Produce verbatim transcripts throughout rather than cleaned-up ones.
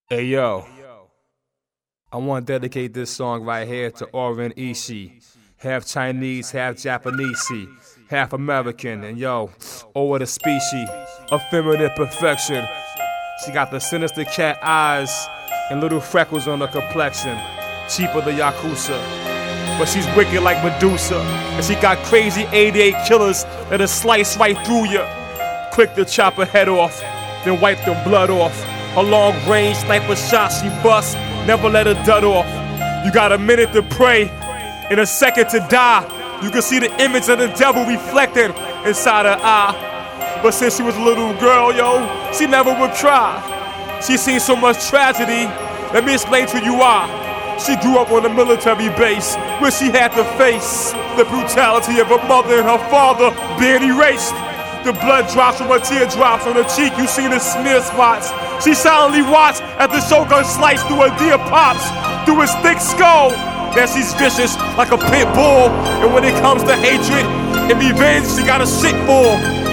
Hey yo, I want to dedicate this song right here to Oren Ishii. Half Chinese, half Japanese, half American, and yo, oh what a species of feminine perfection. She got the sinister cat eyes and little freckles on her complexion, cheaper the Yakuza. But she's wicked like Medusa, and she got crazy eighty-eight killers that'll slice right through you. Quick to chop her head off, then wipe the blood off. Her long-range sniper shot she bust, never let her dud off. You got a minute to pray, and a second to die. You can see the image of the devil reflected inside her eye. But since she was a little girl, yo, she never would cry. She seen so much tragedy, let me explain to you why. She grew up on a military base where she had to face the brutality of her mother and her father being erased. The blood drops from her teardrops on her cheek, you see the smear spots. She silently watched as the Shogun sliced through her dear pops, through his thick skull. Now she's vicious like a pit bull, and when it comes to hatred and revenge, she got a shit full.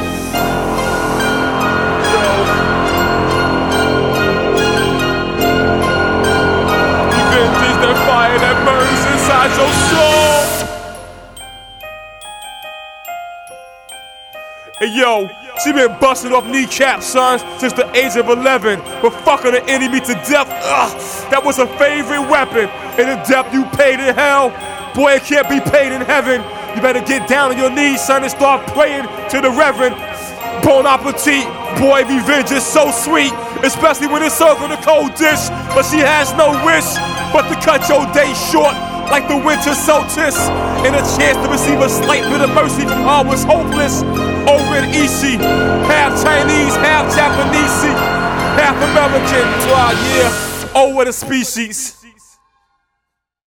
Revenge is that fire that burns inside your soul. Hey yo, she been busting off kneecaps, son, since the age of eleven. But fucking the enemy to death, ugh, that was her favorite weapon. And the death you paid in hell, boy, it can't be paid in heaven. You better get down on your knees, son, and start praying to the Reverend. Bon appetit, boy, revenge is so sweet, especially when it's served in a cold dish. But she has no wish but to cut your day short like the winter solstice. And a chance to receive a slight bit of mercy from her was hopeless. Oren Ishii, half Chinese, half Japanese, half American. Wow, yeah, oh what a species.